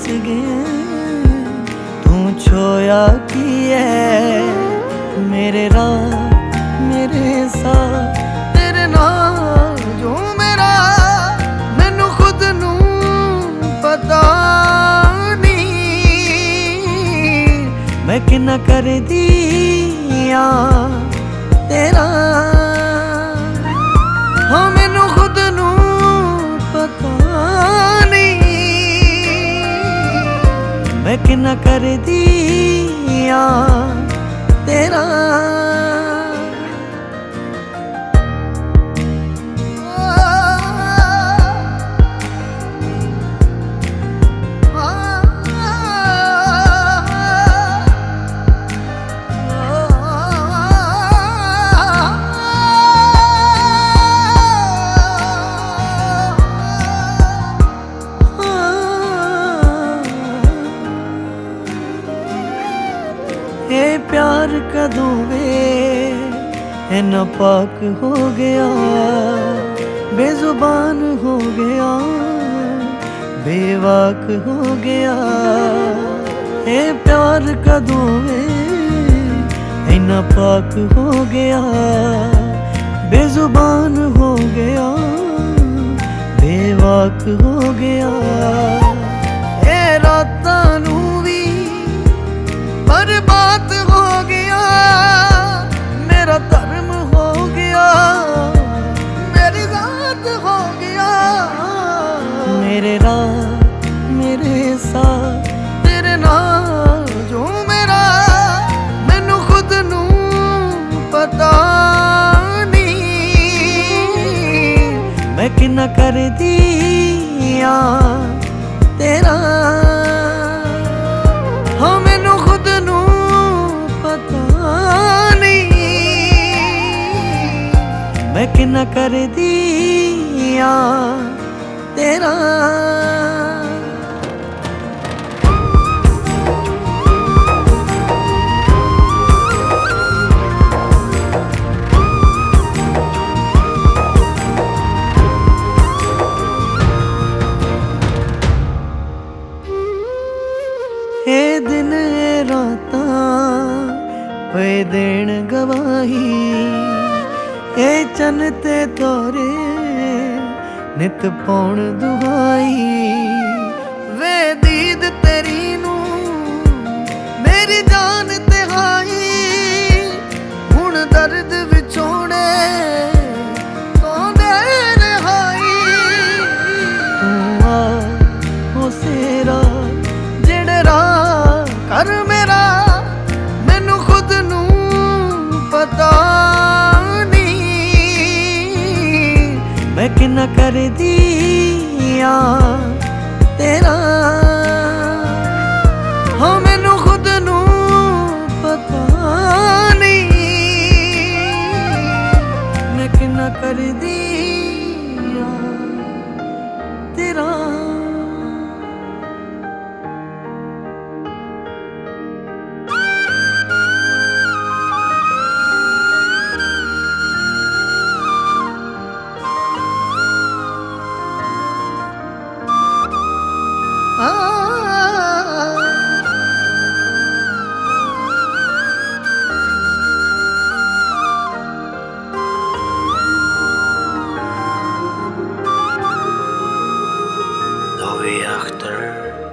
गए तू छोया की है मेरे राह मेरे साथ तेरे नाल जो मेरा मैनू खुद नू पता नहीं मैं किन्ना कर दिया तेरा हाँ मैनू खुद नू पता नहीं मैं किन्ना कर दिया तेरा ये प्यार कदों वे इन्ना पाक हो गया बेजुबान हो गया बेवाक हो गया ये प्यार कदों वे इन्ना पाक हो गया बेजुबान हो गया बेवाक हो गया ये रातां नू भी बर्बाद हो गया मेरा धर्म हो गया मेरी जात हो गया मेरे राह मेरे साथ तेरे नाल जो मेरा मैनू खुद नू पता नहीं मैं किन्ना कर दिया तेरा हाँ मैनू खुद नू पता नहीं मैं किन्ना कर दिया तेरा ए दिन ए रातां पे देण गवाही ए चन ते तोरे नित पौण दुहाई वे दीद तेरी नू मेरी जान ते हाई हुण दर्द विछोड़े तो दे रिहाई तू आ ओ सेरा कर मेरा मैनू खुद नू पता नहीं मैं किन्ना कर दिया तेरा हाँ मैनू खुद नू पता नहीं मैं किन्ना कर दिया तेरा Louis Achter.